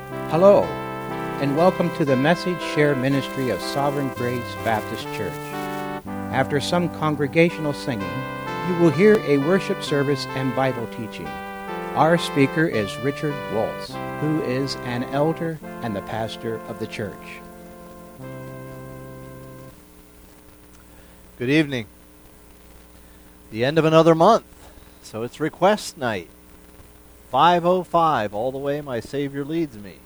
Hello, and welcome to the Message Share Ministry of Sovereign Grace Baptist Church. After some congregational singing, you will hear a worship service and Bible teaching. Our speaker is Richard Waltz, who is an elder and the pastor of the church. Good evening. The end of another month, so it's request night. 5:05, all the way my Savior leads me.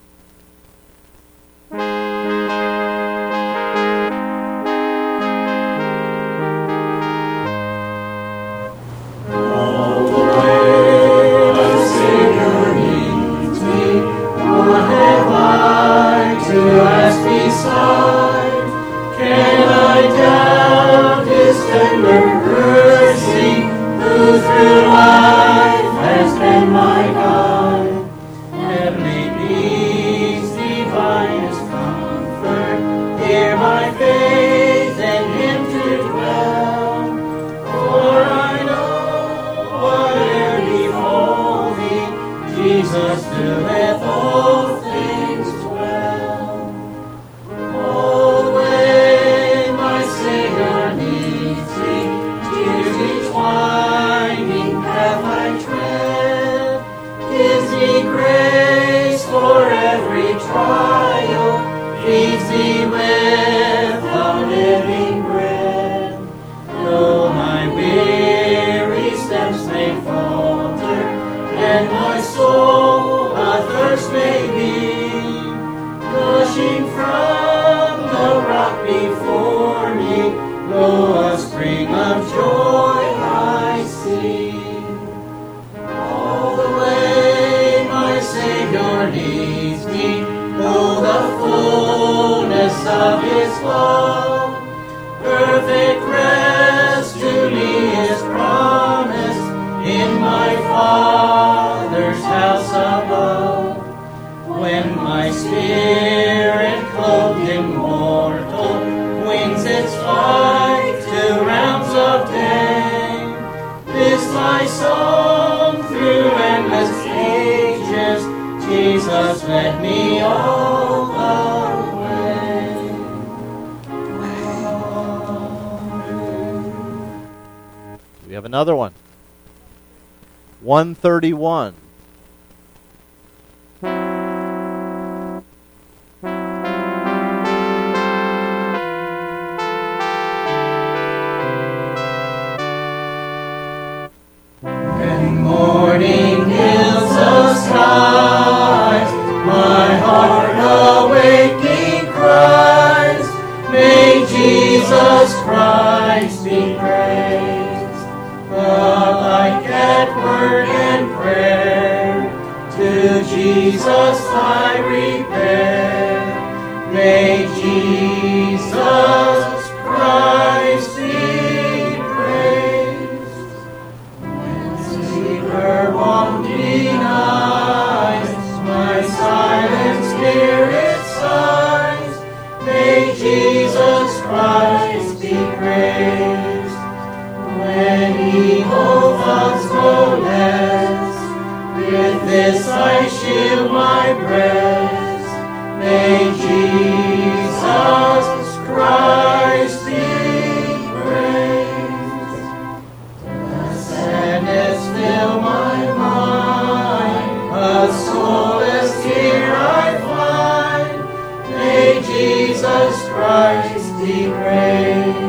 Another one. 131. When morning fills the skies, my heart awaking cries, may Jesus Christ be praised. Alike at word and prayer, to Jesus I repair. May Jesus Christ be praised. When sleeper won't deny, my silent spirit sighs. May Jesus Christ be praised. When evil thoughts molest, with this I shield my breast. May Jesus Christ be praised. The sadness fill my mind, a solace here I find. May Jesus Christ be praised.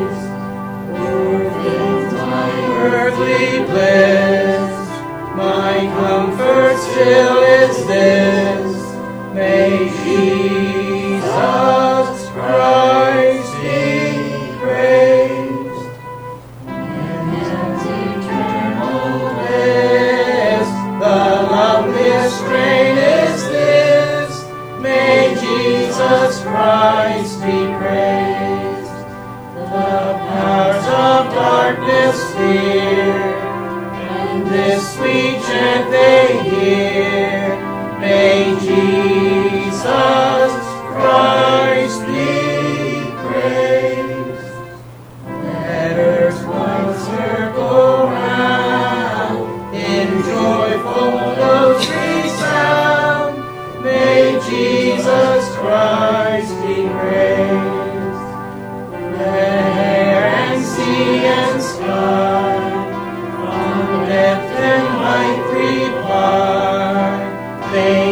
Earthly bliss, my comfort still is this. May Jesus Christ be praised. In His eternal bliss, the loveliest strain is this. May Jesus Christ be praised. The powers of darkness fear, and this sweet chant they hear. May Jesus Christ be praised. Let earth's one circle round, in joyful notes resound. May May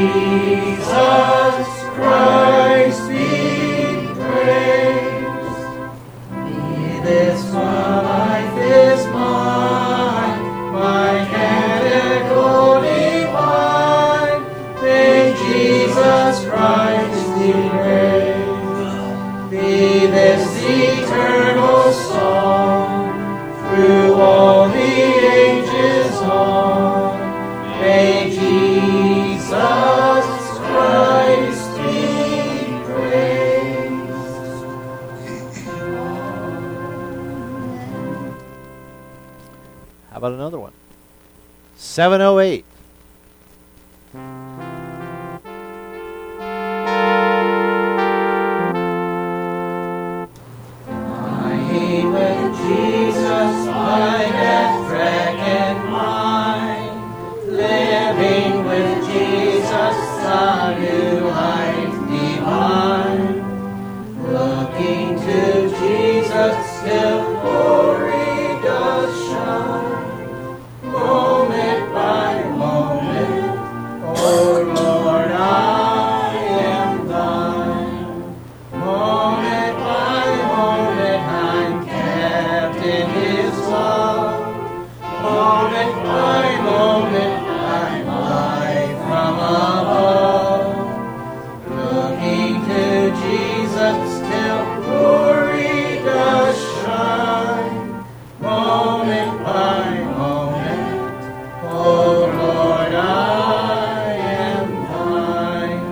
Jesus Christ be praised. Be this one life is mine, my canticle divine. May Jesus Christ be praised. Be this eternal song through all the ages on. May Jesus Christ be praised. How about another one? 708. Jesus, my death, track and mine, living with Jesus, the new life divine, looking to Jesus till glory does shine, moment by moment, oh Lord, I am thine, moment by moment, I'm kept in His love. Moment by moment, I'm life from above. Looking to Jesus till glory does shine. Moment by moment, oh Lord, I am thine.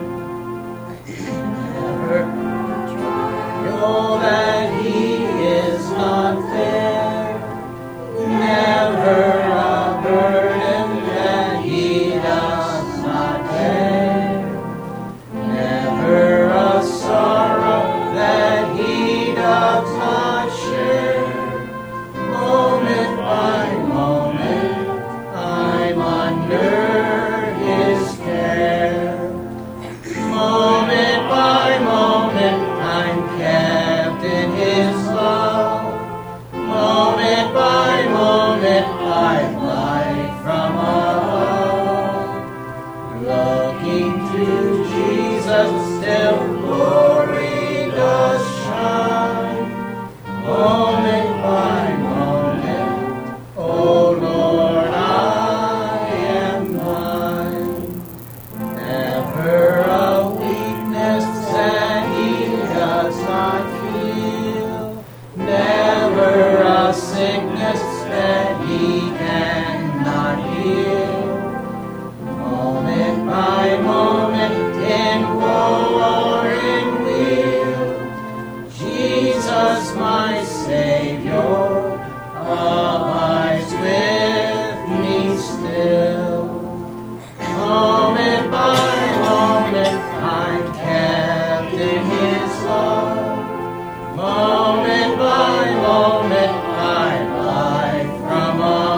Never know that He is not there. Never a burden that He does not bear. Never a sorrow that He does not share. Moment by moment, I'm under His care. Moment by moment, I'm kept in His love. Moment by moment, I'm light from above. Looking to Jesus till glory does shine. Moment by moment, oh Lord, I am thine. Never a weakness that He does not heal. Never a sickness that He cannot heal. Moment by moment, in woe or in weal, Jesus, my Savior, abides with me still. Moment by moment, I'm kept in His love. Moment by moment, I'm life from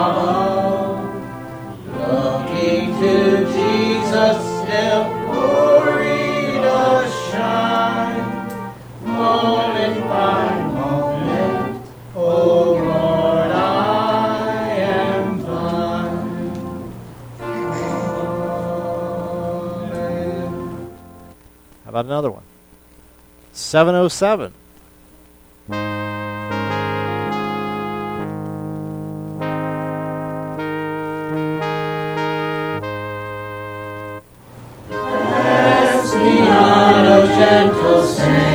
above. Looking to Jesus till glory does shine. Moment by moment, oh Lord, I am thine. Amen. How about another one? 707. Bless me on, O gentle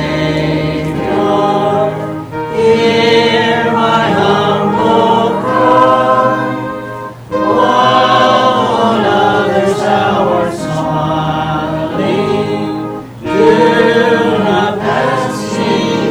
Savior, hear my humble cry. While on others thou art smiling, do not pass me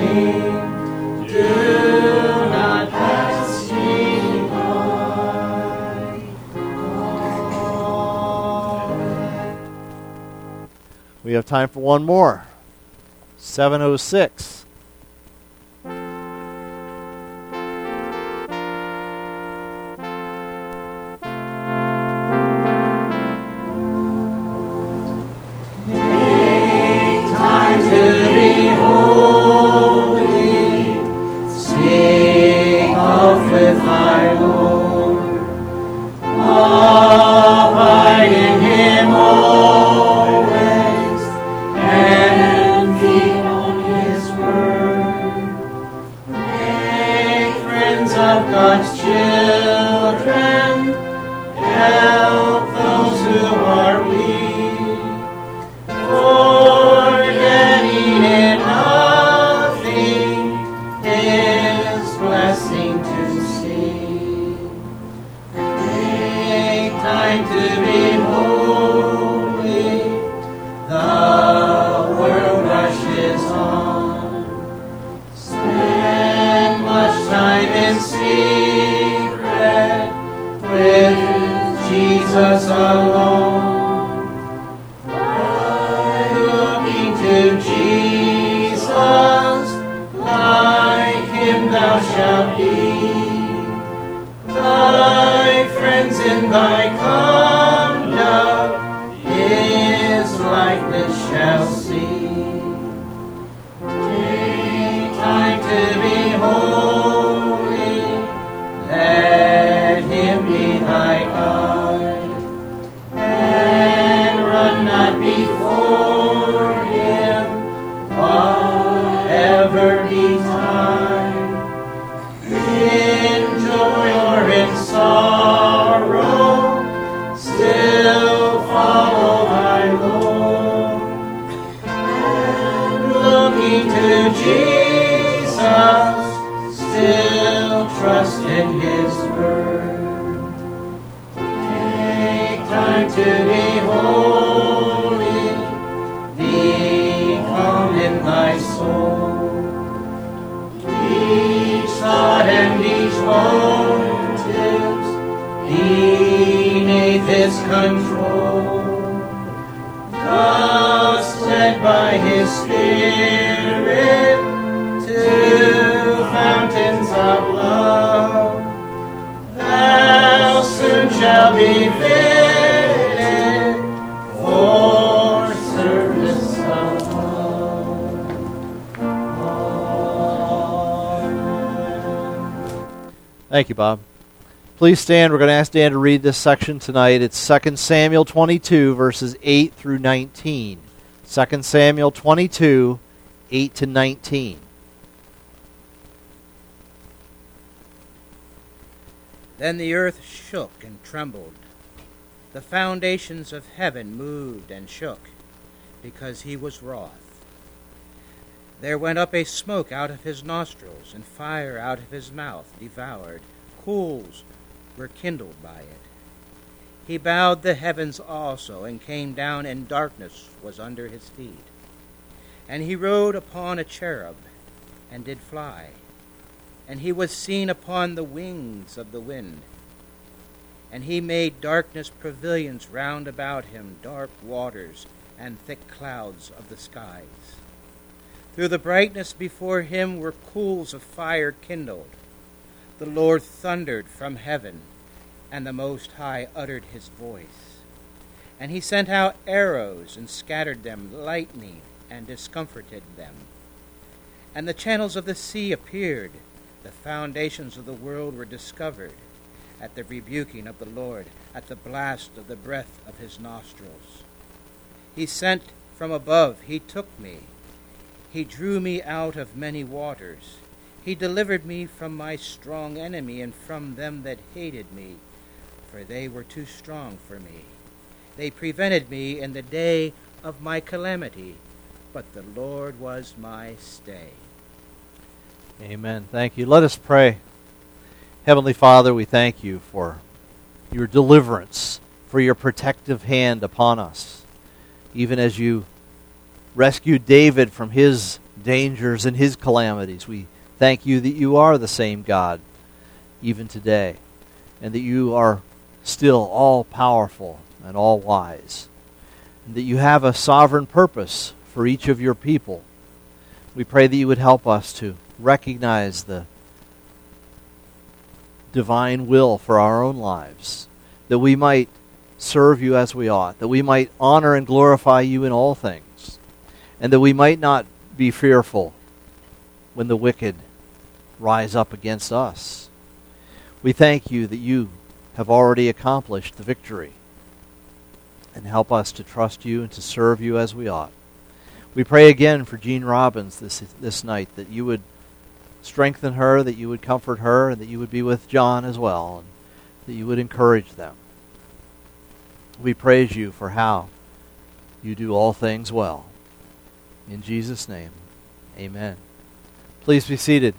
do not pass me by. We have time for one more. 7:06. Jesus alone, looking to Jesus, like him thou shalt be. Thy friends in thy conduct his likeness shall see. Take time to be holy, let him be thy God. Before him, whatever betide, in joy or in sorrow, still follow thy Lord. And looking to Jesus, still trust in his word. Take time to be holy, in thy soul, each thought and each motives beneath his control, thus led by his Spirit to fountains of love, thou soon shalt be fitted for service of love. Thank you, Bob. Please stand. We're going to ask Dan to read this section tonight. It's 2 Samuel 22, verses 8 through 19. 2 Samuel 22, 8 to 19. Then the earth shook and trembled. The foundations of heaven moved and shook, because he was wroth. There went up a smoke out of his nostrils, and fire out of his mouth devoured. Coals were kindled by it. He bowed the heavens also, and came down, and darkness was under his feet. And he rode upon a cherub, and did fly. And he was seen upon the wings of the wind. And he made darkness pavilions round about him, dark waters, and thick clouds of the skies. Through the brightness before him were pools of fire kindled. The Lord thundered from heaven, and the Most High uttered his voice. And he sent out arrows, and scattered them, lightning, and discomforted them. And the channels of the sea appeared. The foundations of the world were discovered at the rebuking of the Lord, at the blast of the breath of his nostrils. He sent from above, he took me. He drew me out of many waters. He delivered me from my strong enemy and from them that hated me, for they were too strong for me. They prevented me in the day of my calamity, but the Lord was my stay. Amen. Thank you. Let us pray. Heavenly Father, we thank you for your deliverance, for your protective hand upon us, even as you rescued David from his dangers and his calamities. We thank you that you are the same God even today, and that you are still all-powerful and all-wise, and that you have a sovereign purpose for each of your people. We pray that you would help us to recognize the divine will for our own lives, that we might serve you as we ought, that we might honor and glorify you in all things, and that we might not be fearful when the wicked rise up against us. We thank you that you have already accomplished the victory, and help us to trust you and to serve you as we ought. We pray again for Jean Robbins this night, that you would strengthen her, that you would comfort her, and that you would be with John as well, and that you would encourage them. We praise you for how you do all things well. In Jesus' name, amen. Please be seated.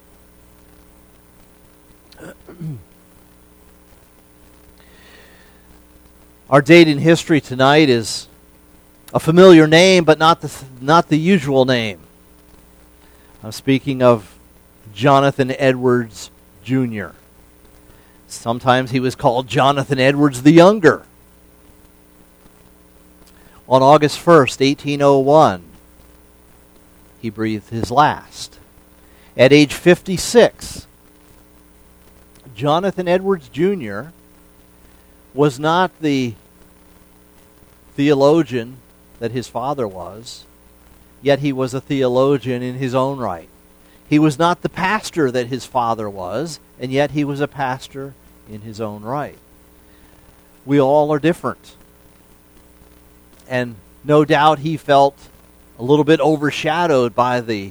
Our date in history tonight is a familiar name, but not the usual name. I'm speaking of Jonathan Edwards Jr. Sometimes he was called Jonathan Edwards the Younger. On August 1st, 1801, he breathed his last. At age 56, Jonathan Edwards Jr. was not the theologian that his father was, yet he was a theologian in his own right. He was not the pastor that his father was, and yet he was a pastor in his own right. We all are different. And no doubt he felt a little bit overshadowed by the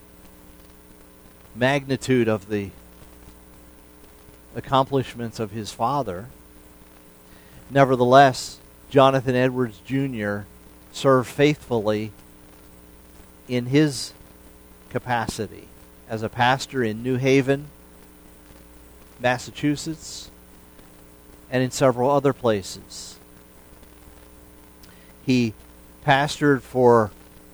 magnitude of the accomplishments of his father. Nevertheless, Jonathan Edwards Jr. served faithfully in his capacity as a pastor in New Haven, Massachusetts, and in several other places. He pastored for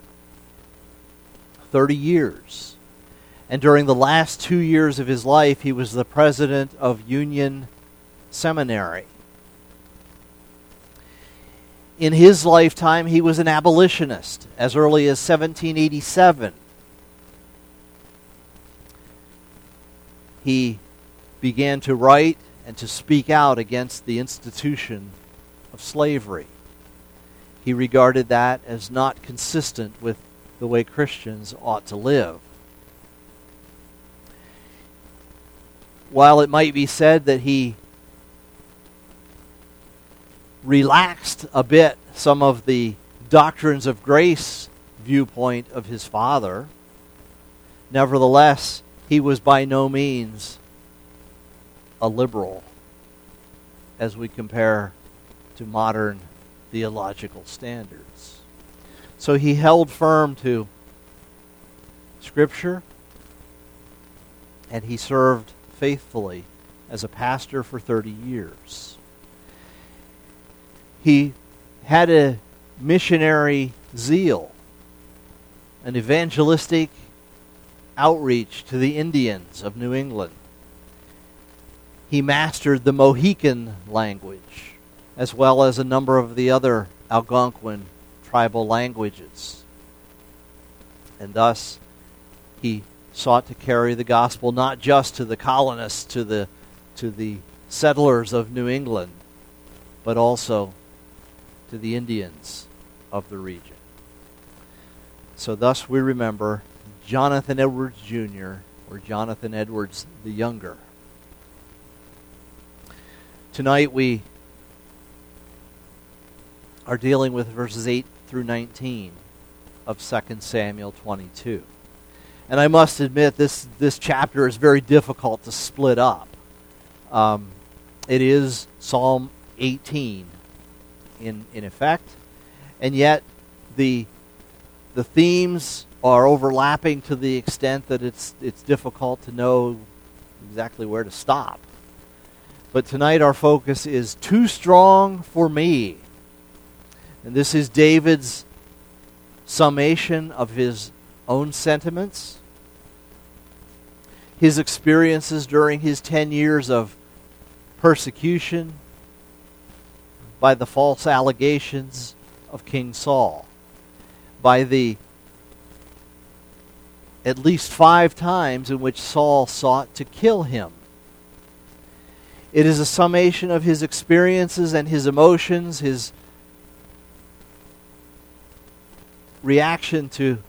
30 years. And during the last 2 years of his life, he was the president of Union Seminary. In his lifetime, he was an abolitionist as early as 1787. He began to write and to speak out against the institution of slavery. He regarded that as not consistent with the way Christians ought to live. While it might be said that he relaxed a bit some of the doctrines of grace viewpoint of his father, nevertheless, he was by no means a liberal as we compare to modern theological standards. So he held firm to Scripture, and he served faithfully as a pastor for 30 years. He had a missionary zeal, an evangelistic outreach to the Indians of New England. He mastered the Mohican language, as well as a number of the other Algonquin tribal languages. And thus, he sought to carry the gospel not just to the colonists, to the settlers of New England, but also to the Indians of the region. So thus we remember Jonathan Edwards Jr., or Jonathan Edwards the Younger. Tonight we are dealing with verses 8 through 19 of 2 Samuel 22. And I must admit, this chapter is very difficult to split up. It is Psalm 18 in effect, and yet the themes are overlapping to the extent that it's difficult to know exactly where to stop. But tonight our focus is too strong for me. And this is David's summation of his own sentiments, his experiences during his 10 years of persecution by the false allegations of King Saul, by the at least 5 times in which Saul sought to kill him. It is a summation of his experiences and his emotions, his reaction to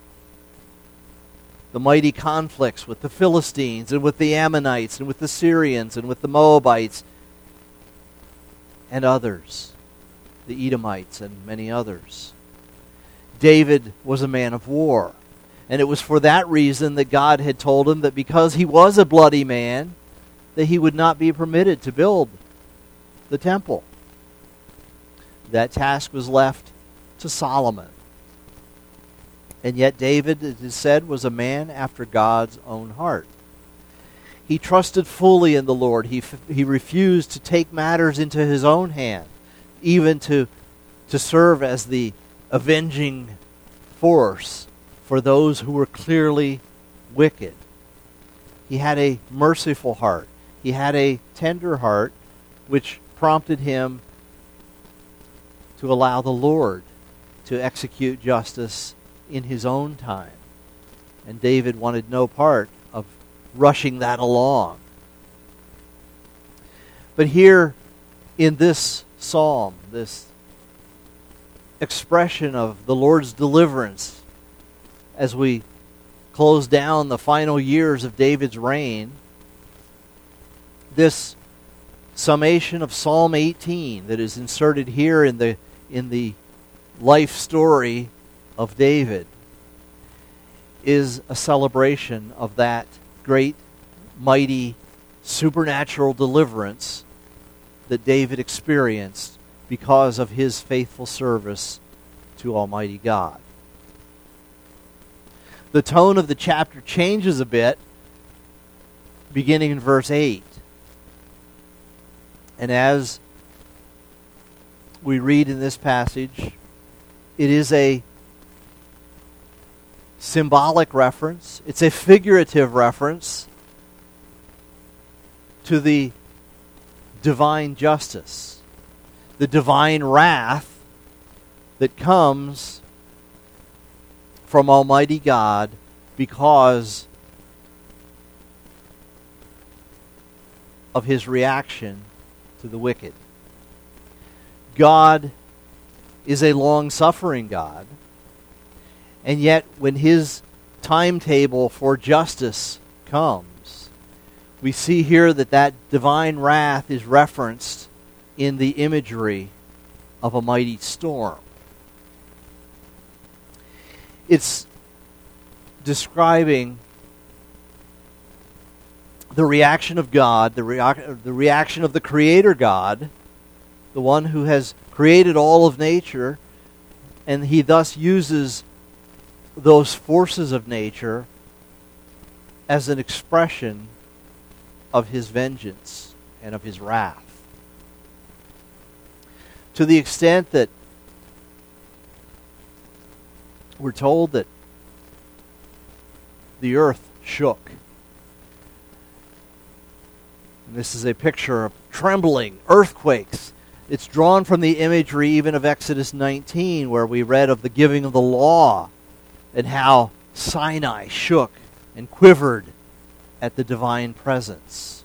the mighty conflicts with the Philistines and with the Ammonites and with the Syrians and with the Moabites and others, the Edomites and many others. David was a man of war, and it was for that reason that God had told him that because he was a bloody man, that he would not be permitted to build the temple. That task was left to Solomon. And yet David, it is said, was a man after God's own heart. He trusted fully in the Lord. He refused to take matters into his own hand, even to serve as the avenging force for those who were clearly wicked. He had a merciful heart. He had a tender heart, which prompted him to allow the Lord to execute justice in his own time. And David wanted no part of rushing that along. But here in this psalm, this expression of the Lord's deliverance as we close down the final years of David's reign, this summation of Psalm 18 that is inserted here in the life story of David is a celebration of that great, mighty, supernatural deliverance that David experienced because of his faithful service to Almighty God. The tone of the chapter changes a bit, beginning in verse 8. And as we read in this passage, it is a symbolic reference. It's a figurative reference to the divine justice, the divine wrath that comes from Almighty God because of his reaction to the wicked. God is a long-suffering God, and yet when his timetable for justice comes, we see here that divine wrath is referenced in the imagery of a mighty storm. It's describing the reaction of God, the reaction of the Creator God, the one who has created all of nature, and he thus uses those forces of nature as an expression of his vengeance and of his wrath. To the extent that we're told that the earth shook. And this is a picture of trembling, earthquakes. It's drawn from the imagery even of Exodus 19, where we read of the giving of the law and how Sinai shook and quivered at the divine presence.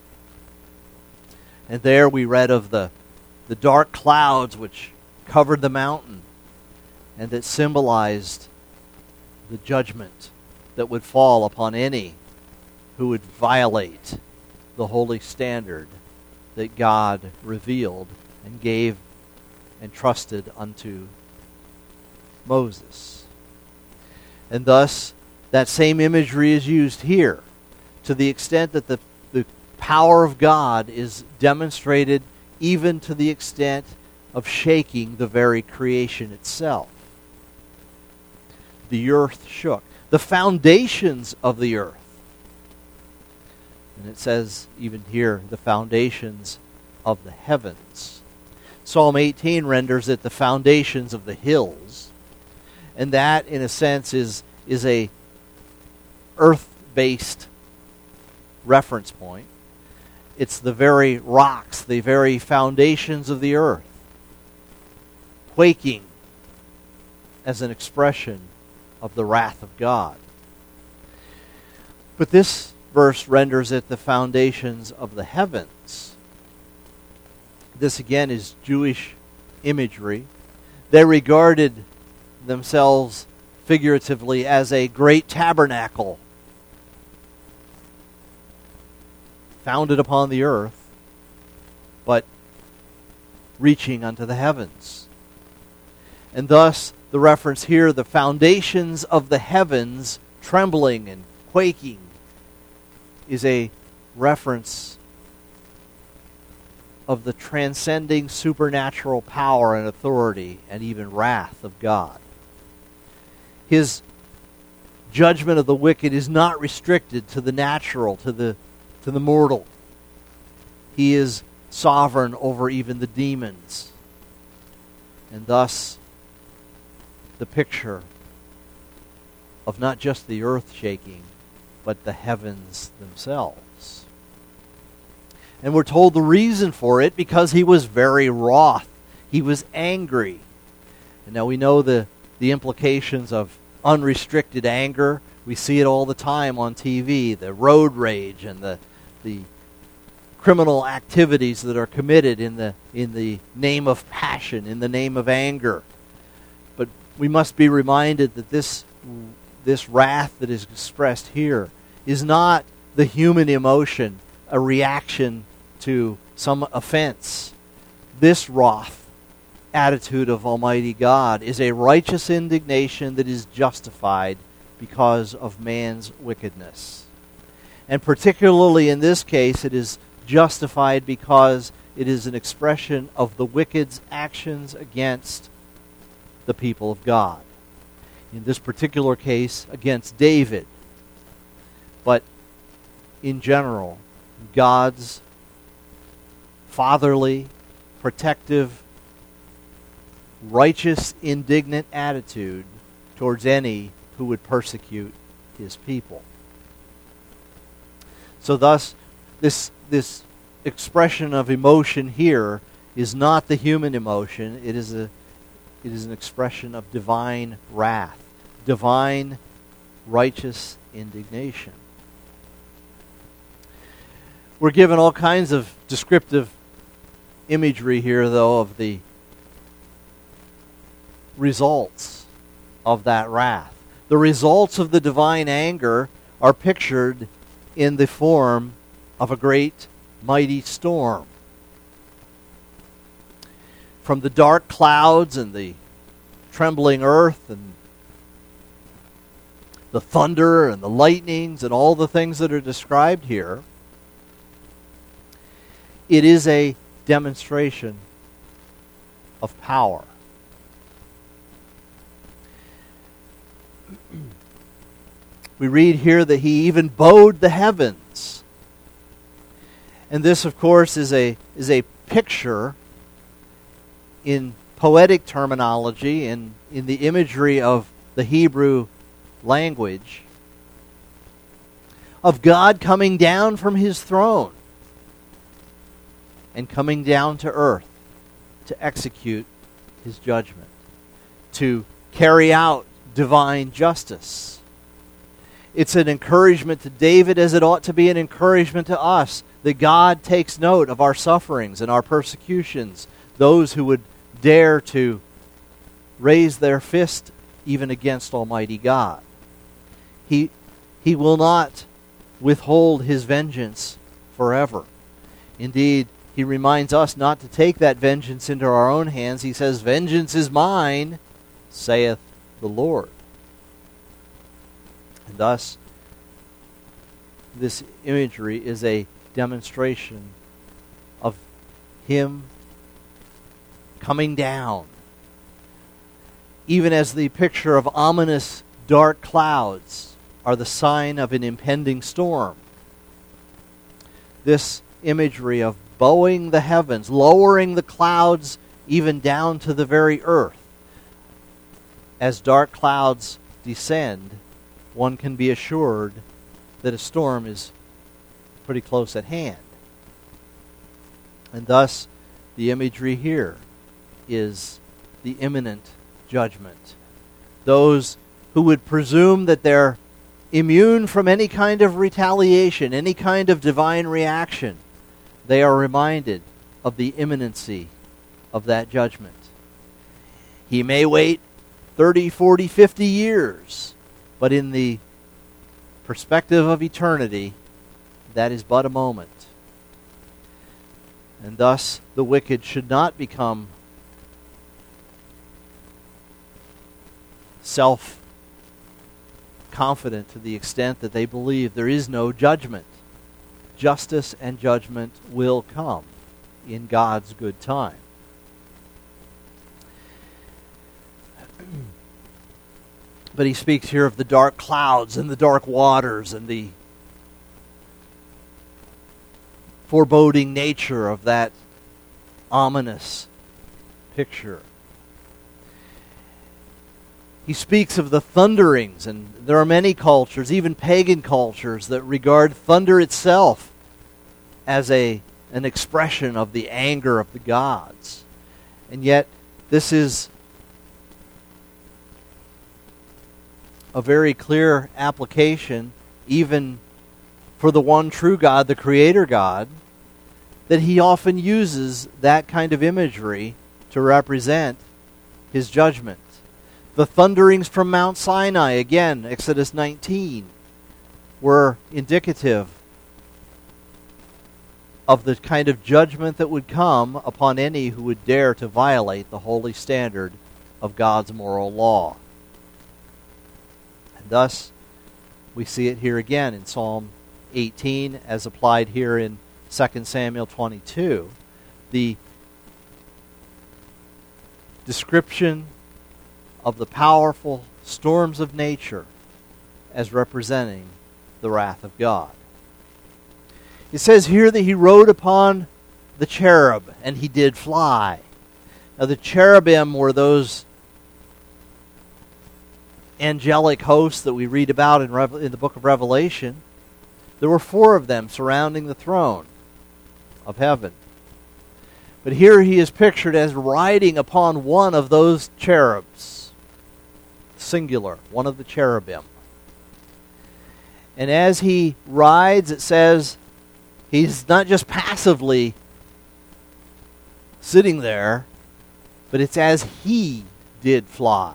And there we read of the dark clouds which covered the mountain and that symbolized the judgment that would fall upon any who would violate the holy standard that God revealed and gave and trusted unto Moses. And thus, that same imagery is used here to the extent that the power of God is demonstrated even to the extent of shaking the very creation itself. The earth shook. The foundations of the earth. And it says even here, the foundations of the heavens. Psalm 18 renders it the foundations of the hills. And that, in a sense, is is a earth-based reference point. It's the very rocks, the very foundations of the earth, quaking as an expression of the wrath of God. But this verse renders it the foundations of the heavens. This again is Jewish imagery. They regarded themselves figuratively as a great tabernacle founded upon the earth, but reaching unto the heavens. And thus, the reference here, the foundations of the heavens trembling and quaking, is a reference of the transcending supernatural power and authority and even wrath of God. His judgment of the wicked is not restricted to the natural, to the mortal. He is sovereign over even the demons. And thus, the picture of not just the earth shaking, but the heavens themselves. And we're told the reason for it, because he was very wroth. He was angry. And now we know the implications of unrestricted anger. We see it all the time on TV, the road rage and the criminal activities that are committed in the name of passion, in the name of anger. But we must be reminded that this wrath that is expressed here is not the human emotion, a reaction to some offense. This wrath attitude of Almighty God is a righteous indignation that is justified because of man's wickedness. And particularly in this case, it is justified because it is an expression of the wicked's actions against the people of God. In this particular case, against David. But in general, God's fatherly, protective, righteous, indignant attitude towards any who would persecute his people. So thus, this expression of emotion here is not the human emotion. It is an expression of divine wrath, divine righteous indignation. We're given all kinds of descriptive imagery here, though, of the results of that wrath. The results of the divine anger are pictured in the form of a great, mighty storm. From the dark clouds and the trembling earth and the thunder and the lightnings and all the things that are described here, it is a demonstration of power. We read here that he even bowed the heavens. And this, of course, is a picture in poetic terminology and in the imagery of the Hebrew language of God coming down from his throne and coming down to earth to execute his judgment, to carry out divine justice. It's an encouragement to David, as it ought to be an encouragement to us, that God takes note of our sufferings and our persecutions, those who would dare to raise their fist even against Almighty God. He will not withhold his vengeance forever. Indeed, he reminds us not to take that vengeance into our own hands. He says, "Vengeance is mine, saith the Lord." And thus, this imagery is a demonstration of him coming down. Even as the picture of ominous dark clouds are the sign of an impending storm, this imagery of bowing the heavens, lowering the clouds even down to the very earth, as dark clouds descend, one can be assured that a storm is pretty close at hand. And thus, the imagery here is the imminent judgment. Those who would presume that they're immune from any kind of retaliation, any kind of divine reaction, they are reminded of the imminency of that judgment. He may wait 30, 40, 50 years, but in the perspective of eternity, that is but a moment. And thus, the wicked should not become self-confident to the extent that they believe there is no judgment. Justice and judgment will come in God's good time. But he speaks here of the dark clouds and the dark waters and the foreboding nature of that ominous picture. He speaks of the thunderings, and there are many cultures, even pagan cultures, that regard thunder itself as an expression of the anger of the gods. And yet, this is a very clear application, even for the one true God, the Creator God, that he often uses that kind of imagery to represent his judgment. The thunderings from Mount Sinai, again, Exodus 19, were indicative of the kind of judgment that would come upon any who would dare to violate the holy standard of God's moral law. And thus, we see it here again in Psalm 18, as applied here in 2 Samuel 22. The description of the powerful storms of nature as representing the wrath of God. It says here that he rode upon the cherub, and he did fly. Now the cherubim were those angelic hosts that we read about in the book of Revelation. There were 4 of them surrounding the throne of heaven. But here he is pictured as riding upon one of those cherubs. Singular, one of the cherubim. And as he rides, it says, he's not just passively sitting there, but it's as he did fly.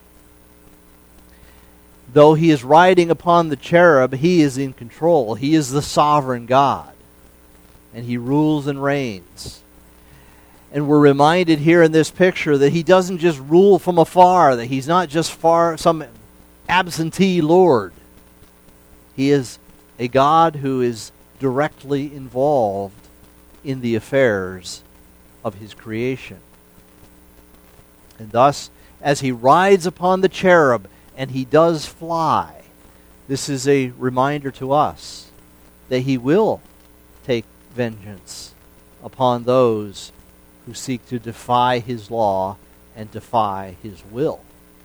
Though he is riding upon the cherub, he is in control. He is the sovereign God. And he rules and reigns. And we're reminded here in this picture that he doesn't just rule from afar, that he's not just some absentee Lord. He is a God who is directly involved in the affairs of his creation. And thus, as he rides upon the cherub, and he does fly, this is a reminder to us that he will take vengeance upon those who seek to defy his law and defy his will.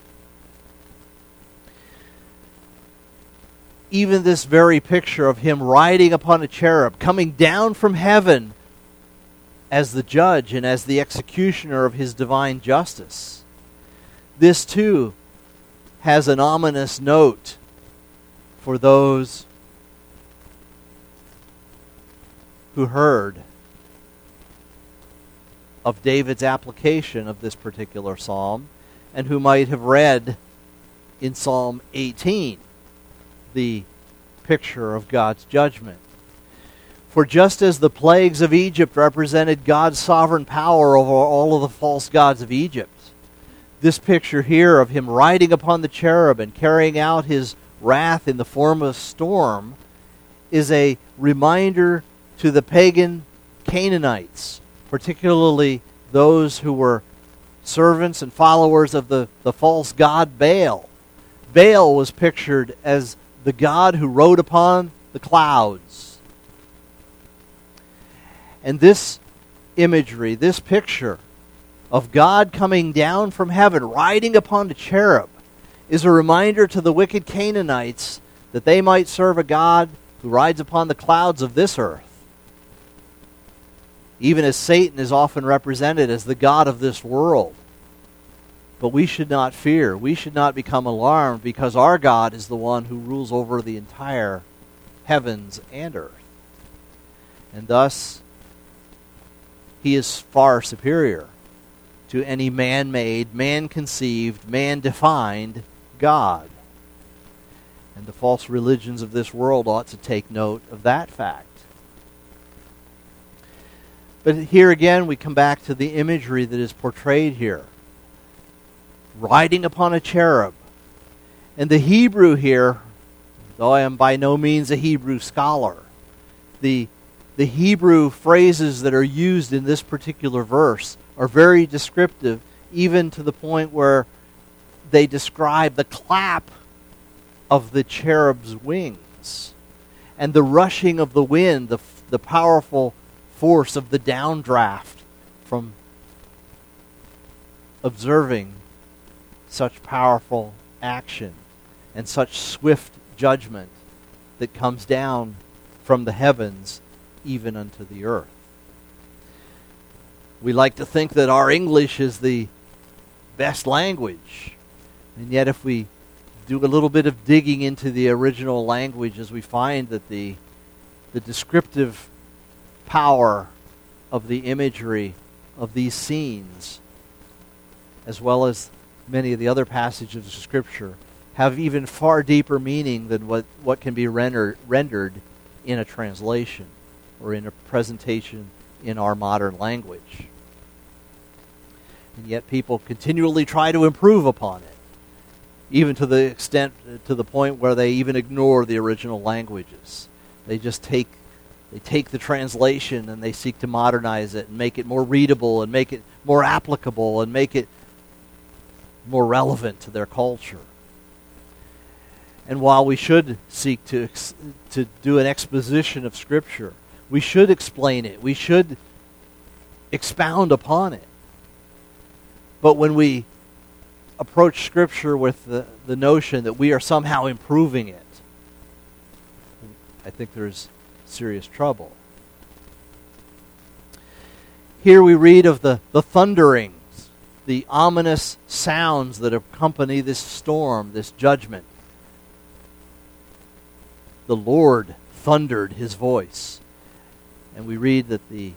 Even this very picture of him riding upon a cherub, coming down from heaven as the judge and as the executioner of his divine justice, this too has an ominous note for those who heard of David's application of this particular psalm, and who might have read in Psalm 18 the picture of God's judgment. For just as the plagues of Egypt represented God's sovereign power over all of the false gods of Egypt, this picture here of him riding upon the cherub and carrying out his wrath in the form of a storm is a reminder to the pagan Canaanites, particularly those who were servants and followers of the false god Baal. Baal was pictured as the god who rode upon the clouds. And this imagery, this picture of God coming down from heaven, riding upon a cherub, is a reminder to the wicked Canaanites that they might serve a God who rides upon the clouds of this earth. Even as Satan is often represented as the god of this world. But we should not fear. We should not become alarmed, because our God is the one who rules over the entire heavens and earth. And thus, he is far superior to any man-made, man-conceived, man-defined God. And the false religions of this world ought to take note of that fact. But here again, we come back to the imagery that is portrayed here. Riding upon a cherub. And the Hebrew here, though I am by no means a Hebrew scholar, the Hebrew phrases that are used in this particular verse are very descriptive, even to the point where they describe the clap of the cherub's wings and the rushing of the wind, the powerful force of the downdraft from observing such powerful action and such swift judgment that comes down from the heavens even unto the earth. We like to think that our English is the best language, and yet if we do a little bit of digging into the original languages, we find that the descriptive power of the imagery of these scenes, as well as many of the other passages of Scripture, have even far deeper meaning than what can be rendered in a translation or in a presentation in our modern language. And yet people continually try to improve upon it, even to the point where they even ignore the original languages. They just take the translation and they seek to modernize it and make it more readable and make it more applicable and make it more relevant to their culture. And while we should seek to do an exposition of Scripture, we should explain it, we should expound upon it. But when we approach Scripture with the notion that we are somehow improving it, I think there's serious trouble. Here we read of the thunderings, the ominous sounds that accompany this storm, this judgment. The Lord thundered his voice. And we read that the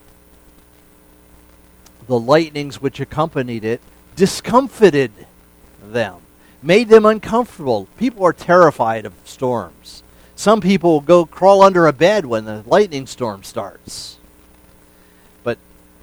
lightnings which accompanied it discomfited them, made them uncomfortable. People are terrified of storms. Some people go crawl under a bed when the lightning storm starts. But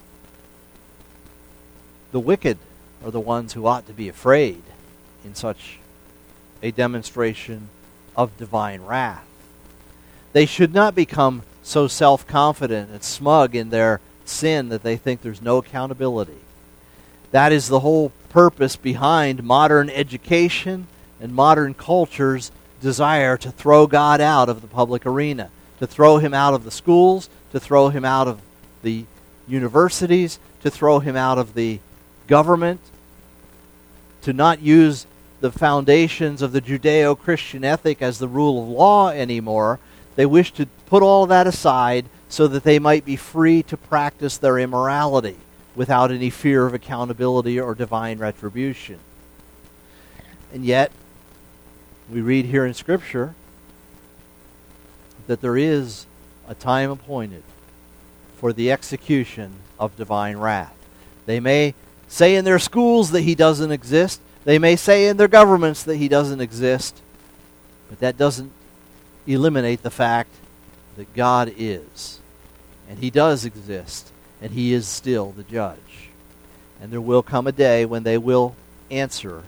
the wicked are the ones who ought to be afraid in such a demonstration of divine wrath. They should not become so self-confident and smug in their sin that they think there's no accountability. That is the whole purpose behind modern education and modern culture's desire to throw God out of the public arena, to throw him out of the schools, to throw him out of the universities, to throw him out of the government, to not use the foundations of the Judeo-Christian ethic as the rule of law anymore. They wish to put all that aside so that they might be free to practice their immorality without any fear of accountability or divine retribution. And yet, we read here in Scripture that there is a time appointed for the execution of divine wrath. They may say in their schools that he doesn't exist. They may say in their governments that he doesn't exist. But that doesn't eliminate the fact that God is. And he does exist. And he is still the judge. And there will come a day when they will answer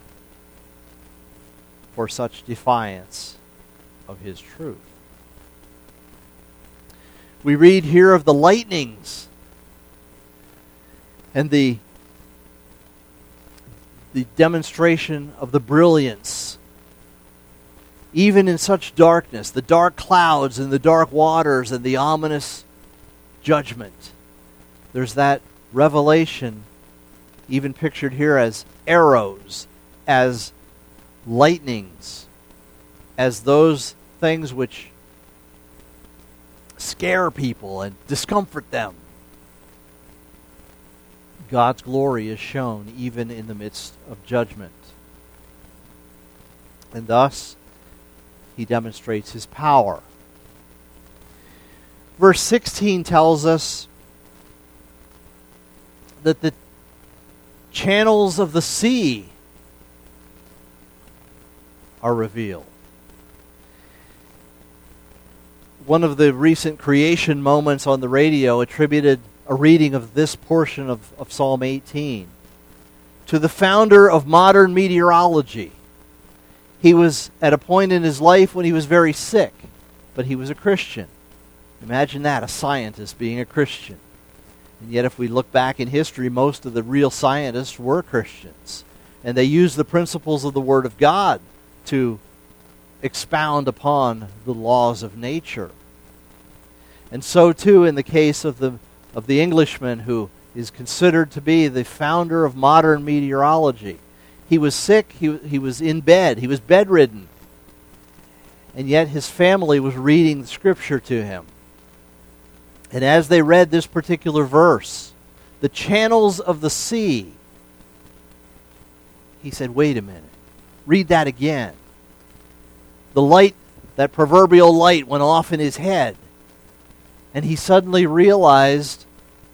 for such defiance of his truth. We read here of the lightnings and the demonstration of the brilliance. Even in such darkness, the dark clouds and the dark waters and the ominous judgment, there's that revelation, even pictured here as arrows, as lightnings as those things which scare people and discomfort them. God's glory is shown even in the midst of judgment. And thus, he demonstrates his power. Verse 16 tells us that the channels of the sea are revealed. One of the recent creation moments on the radio attributed a reading of this portion of Psalm 18 to the founder of modern meteorology. He was at a point in his life when he was very sick, but he was a Christian. Imagine that, a scientist being a Christian. And yet if we look back in history, most of the real scientists were Christians. And they used the principles of the Word of God to expound upon the laws of nature. And so too in the case of the Englishman who is considered to be the founder of modern meteorology. He was sick, he was in bed, he was bedridden. And yet his family was reading the Scripture to him. And as they read this particular verse, the channels of the sea, he said, wait a minute, read that again. The light, that proverbial light went off in his head. And he suddenly realized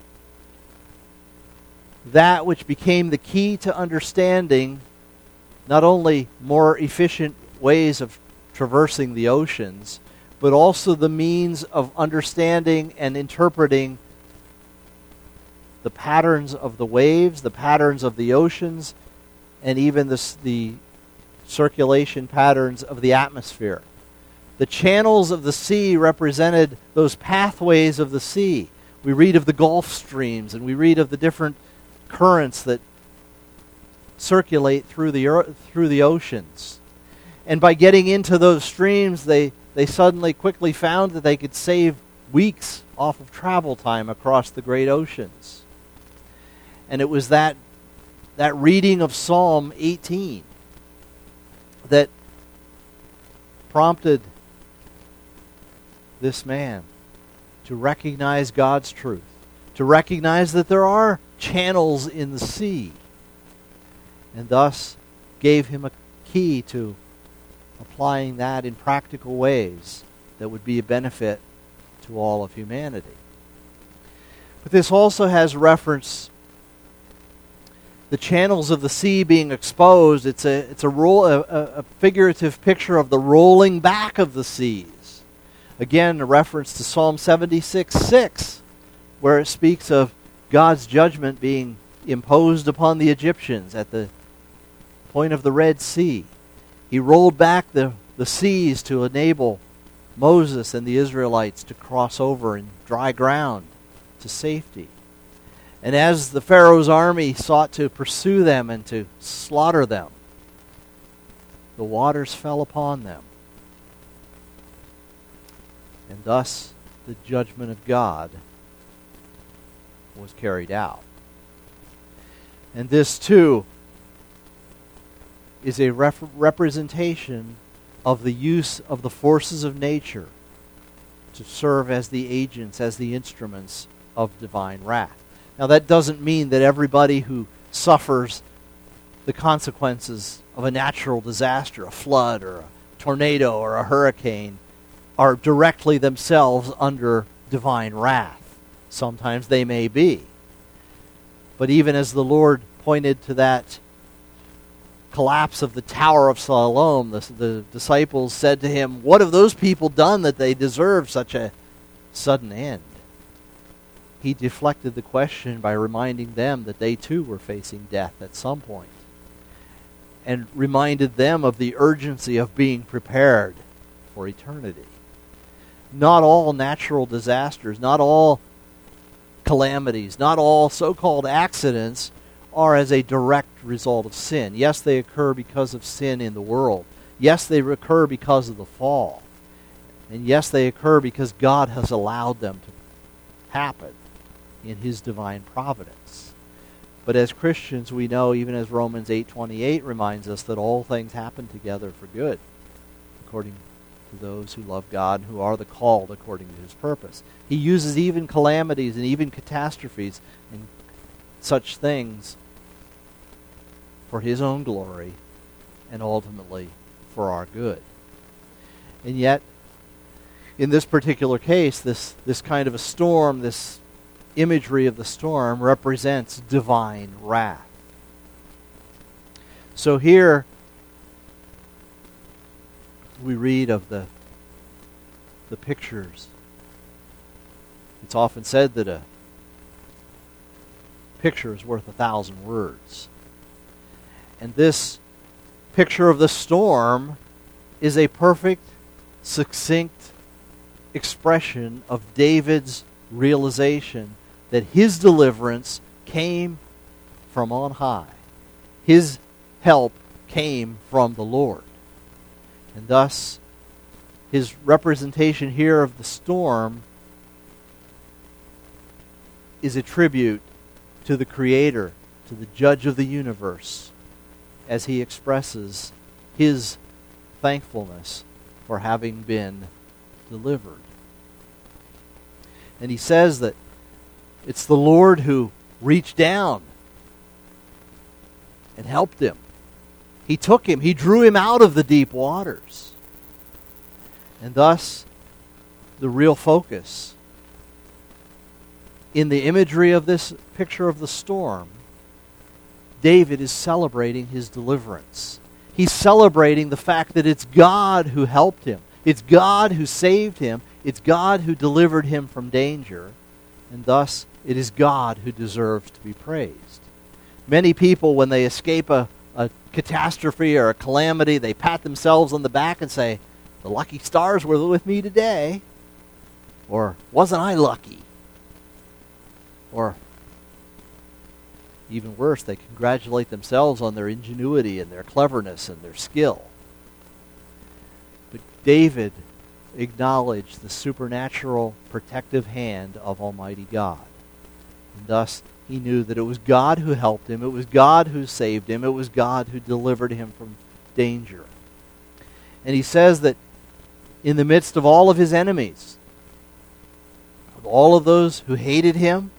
that which became the key to understanding not only more efficient ways of traversing the oceans, but also the means of understanding and interpreting the patterns of the waves, the patterns of the oceans, and even the circulation patterns of the atmosphere. The channels of the sea represented those pathways of the sea. We read of the Gulf streams, and we read of the different currents that circulate through the oceans. And by getting into those streams, they suddenly quickly found that they could save weeks off of travel time across the great oceans. And it was that reading of Psalm 18 that prompted this man to recognize God's truth, to recognize that there are channels in the sea, and thus gave him a key to applying that in practical ways that would be a benefit to all of humanity. But this also has reference, the channels of the sea being exposed. It's a figurative picture of the rolling back of the seas. Again, a reference to Psalm 76:6, where it speaks of God's judgment being imposed upon the Egyptians at the point of the Red Sea. He rolled back the seas to enable Moses and the Israelites to cross over in dry ground to safety. And as the Pharaoh's army sought to pursue them and to slaughter them, the waters fell upon them. And thus the judgment of God was carried out. And this too is a representation of the use of the forces of nature to serve as the agents, as the instruments of divine wrath. Now that doesn't mean that everybody who suffers the consequences of a natural disaster, a flood or a tornado or a hurricane, are directly themselves under divine wrath. Sometimes they may be. But even as the Lord pointed to that collapse of the Tower of Siloam, the disciples said to him, "What have those people done that they deserve such a sudden end?" He deflected the question by reminding them that they too were facing death at some point, and reminded them of the urgency of being prepared for eternity. Not all natural disasters, not all calamities, not all so-called accidents are as a direct result of sin. Yes, they occur because of sin in the world. Yes, they occur because of the fall. And yes, they occur because God has allowed them to happen in His divine providence. But as Christians, we know, even as Romans 8:28 reminds us, that all things happen together for good, according to those who love God and who are the called according to his purpose. He uses even calamities and even catastrophes and such things for his own glory and ultimately for our good. And yet, in this particular case, this kind of a storm, this imagery of the storm, represents divine wrath. So here we read of the pictures. It's often said that a picture is worth 1,000 words. And this picture of the storm is a perfect, succinct expression of David's realization that his deliverance came from on high. His help came from the Lord. And thus, his representation here of the storm is a tribute to the Creator, to the Judge of the universe, as he expresses his thankfulness for having been delivered. And he says that it's the Lord who reached down and helped him. He took him, he drew him out of the deep waters. And thus, the real focus in the imagery of this picture of the storm, David is celebrating his deliverance. He's celebrating the fact that it's God who helped him. It's God who saved him. It's God who delivered him from danger. And thus, it is God who deserves to be praised. Many people, when they escape a catastrophe or a calamity, they pat themselves on the back and say, "The lucky stars were with me today." Or, "Wasn't I lucky?" Or, even worse, they congratulate themselves on their ingenuity and their cleverness and their skill. But David acknowledged the supernatural protective hand of Almighty God. And thus, he knew that it was God who helped him, it was God who saved him, it was God who delivered him from danger. And he says that in the midst of all of his enemies, of all of those who hated him,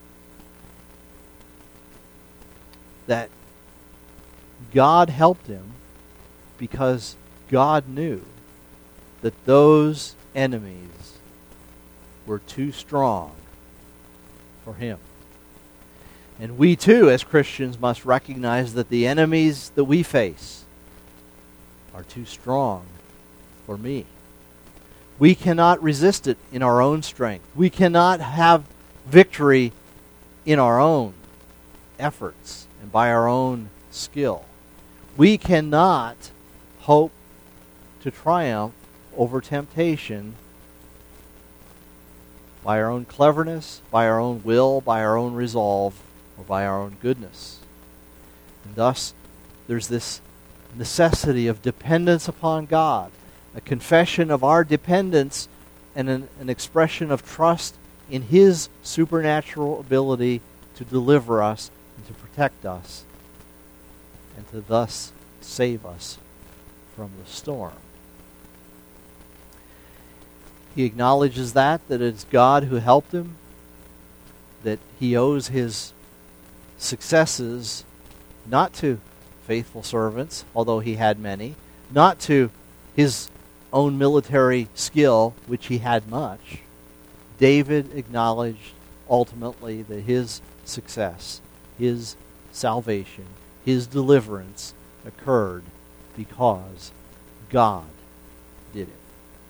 that God helped him because God knew that those enemies were too strong for him. And we too, as Christians, must recognize that the enemies that we face are too strong for me. We cannot resist it in our own strength. We cannot have victory in our own efforts and by our own skill. We cannot hope to triumph over temptation by our own cleverness, by our own will, by our own resolve, or by our own goodness. And thus, there's this necessity of dependence upon God, a confession of our dependence and an expression of trust in His supernatural ability to deliver us and to protect us and to thus save us from the storm. He acknowledges that it's God who helped him, that he owes his successes not to faithful servants, although he had many, not to his own military skill, which he had much. David acknowledged ultimately that his success, his salvation, his deliverance occurred because God did it.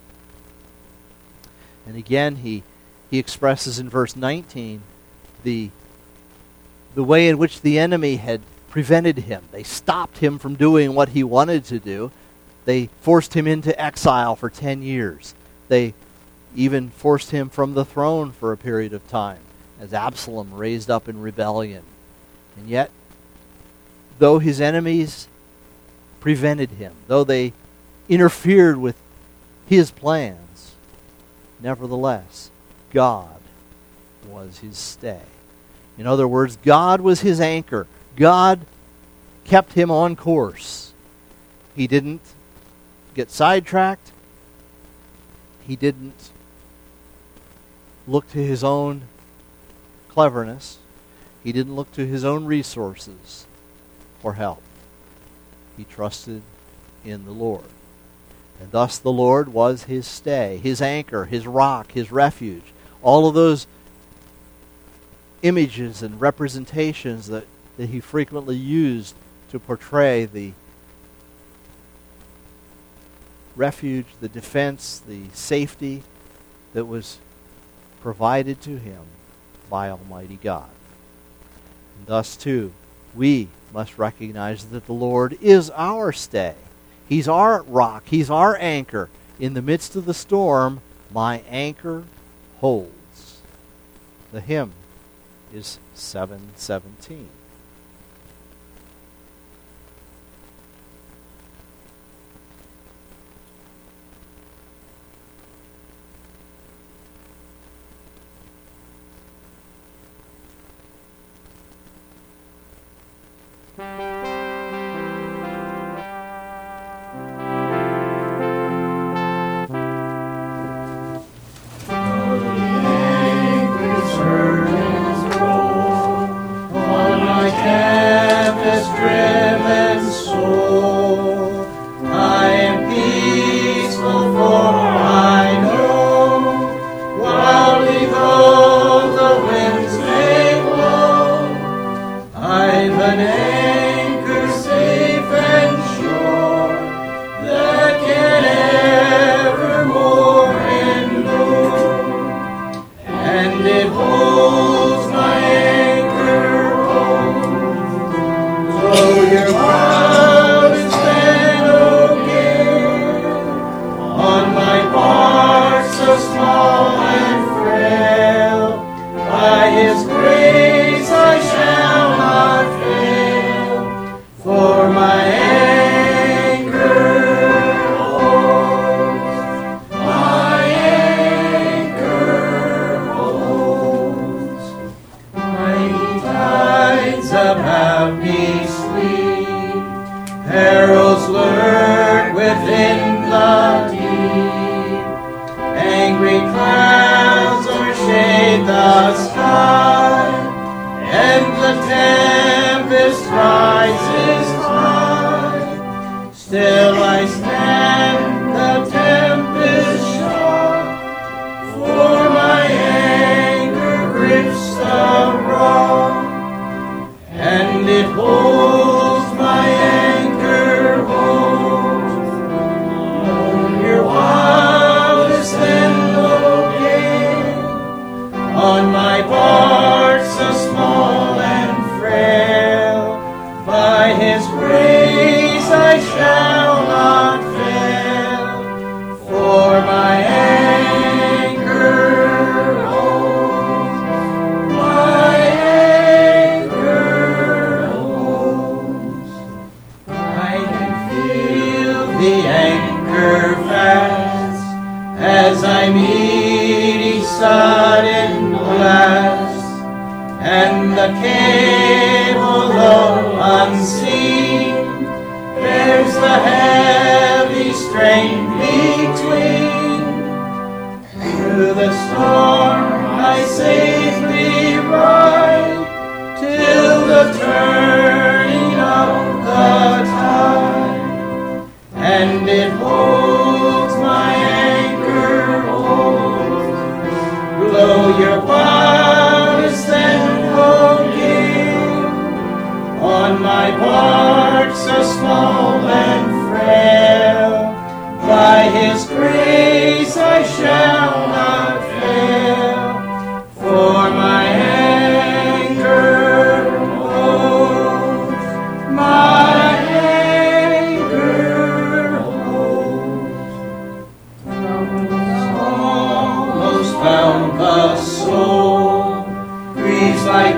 And again, he expresses in verse 19 the way in which the enemy had prevented him. They stopped him from doing what he wanted to do. They forced him into exile for 10 years. They even forced him from the throne for a period of time as Absalom raised up in rebellion. And yet, though his enemies prevented him, though they interfered with his plans, nevertheless, God was his stay. In other words, God was his anchor. God kept him on course. He didn't get sidetracked. He didn't look to his own cleverness. He didn't look to his own resources for help. He trusted in the Lord. And thus the Lord was his stay, his anchor, his rock, his refuge. All of those images and representations that he frequently used to portray the refuge, the defense, the safety that was provided to him by Almighty God. And thus, too, we must recognize that the Lord is our stay. He's our rock. He's our anchor. In the midst of the storm, my anchor holds. The hymn is 717.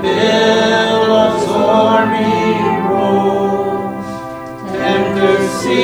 See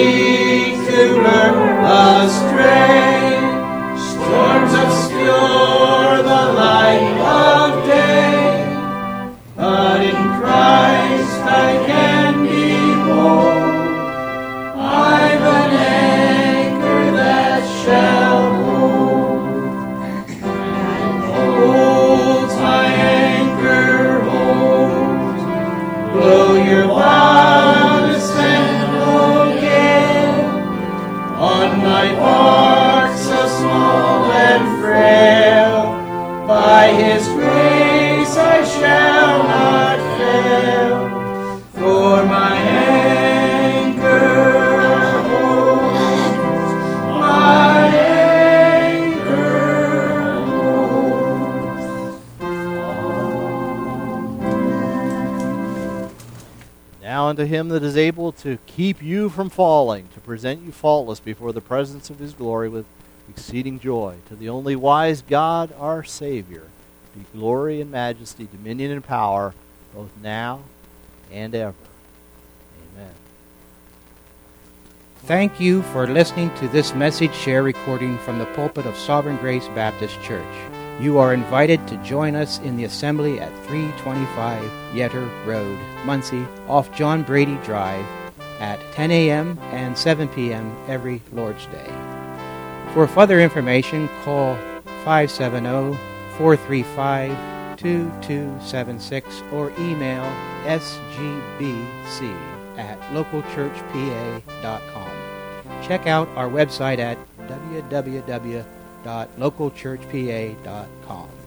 unto him that is able to keep you from falling, to present you faultless before the presence of his glory with exceeding joy. To the only wise God, our Savior, be glory and majesty, dominion and power, both now and ever. Amen. Thank you for listening to this message share recording from the pulpit of Sovereign Grace Baptist Church. You are invited to join us in the assembly at 325 Yetter Road, Muncie, off John Brady Drive, at 10 a.m. and 7 p.m. every Lord's Day. For further information, call 570-435-2276 or email sgbc@localchurchpa.com. Check out our website at www.localchurchpa.com.